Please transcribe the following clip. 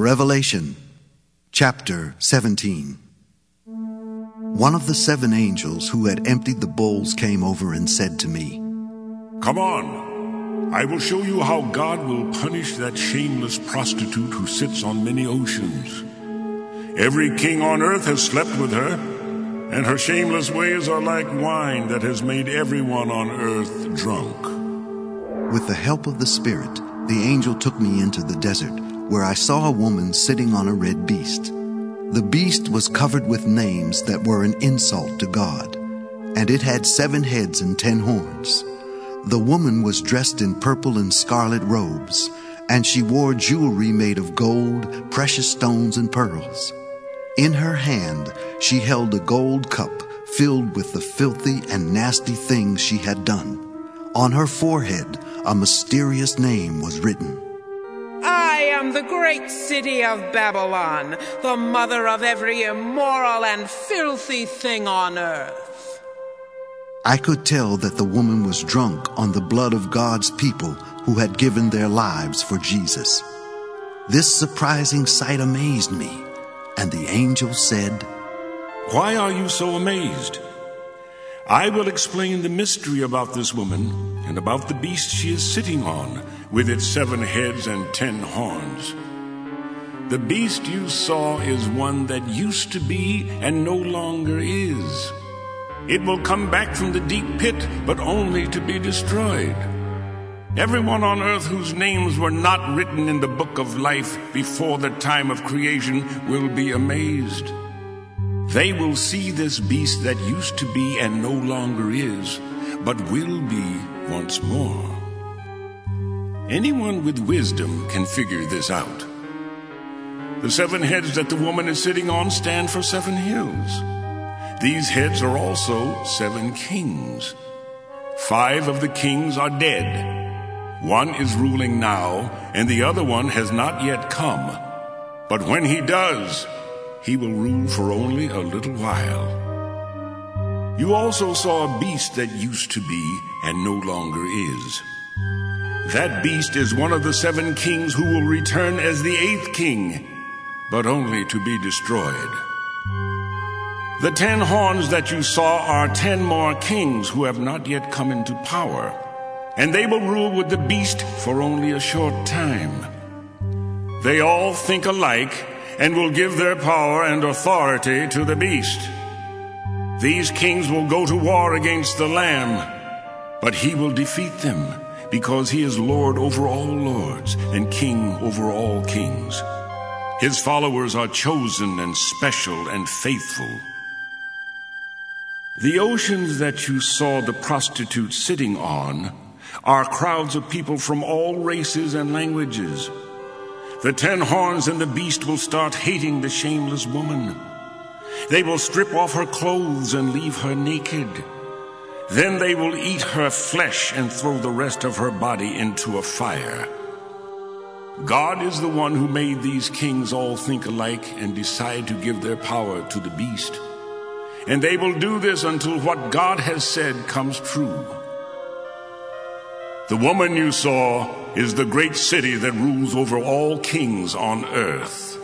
Revelation chapter 17. One of the 7 angels who had emptied the bowls came over and said to me, "Come on, I will show you how God will punish that shameless prostitute who sits on many oceans. Every king on earth has slept with her, and her shameless ways are like wine that has made everyone on earth drunk." With the help of the Spirit, the angel took me into the desert, where I saw a woman sitting on a red beast. The beast was covered with names that were an insult to God, and it had 7 heads and 10 horns. The woman was dressed in purple and scarlet robes, and she wore jewelry made of gold, precious stones, and pearls. In her hand she held a gold cup filled with the filthy and nasty things she had done. On her forehead a mysterious name was written. "I am the great city of Babylon, the mother of every immoral and filthy thing on earth." I could tell that the woman was drunk on the blood of God's people who had given their lives for Jesus. This surprising sight amazed me, and the angel said, "Why are you so amazed? I will explain the mystery about this woman and about the beast she is sitting on, with its 7 heads and 10 horns. The beast you saw is one that used to be and no longer is. It will come back from the deep pit, but only to be destroyed. Everyone on earth whose names were not written in the book of life before the time of creation will be amazed. They will see this beast that used to be and no longer is, but will be once more. Anyone with wisdom can figure this out. The 7 heads that the woman is sitting on stand for 7 hills. These heads are also 7 kings. 5 of the kings are dead. 1 is ruling now, and the other one has not yet come. But when he does, he will rule for only a little while. You also saw a beast that used to be and no longer is. That beast is one of the 7 kings who will return as the 8th king, but only to be destroyed. The 10 horns that you saw are 10 more kings who have not yet come into power, and they will rule with the beast for only a short time. They all think alike and will give their power and authority to the beast. These kings will go to war against the Lamb, but he will defeat them, because he is Lord over all lords and King over all kings. His followers are chosen and special and faithful. The oceans that you saw the prostitute sitting on are crowds of people from all races and languages. The 10 horns and the beast will start hating the shameless woman. They will strip off her clothes and leave her naked. Then they will eat her flesh and throw the rest of her body into a fire. God is the one who made these kings all think alike and decide to give their power to the beast. And they will do this until what God has said comes true. The woman you saw is the great city that rules over all kings on earth.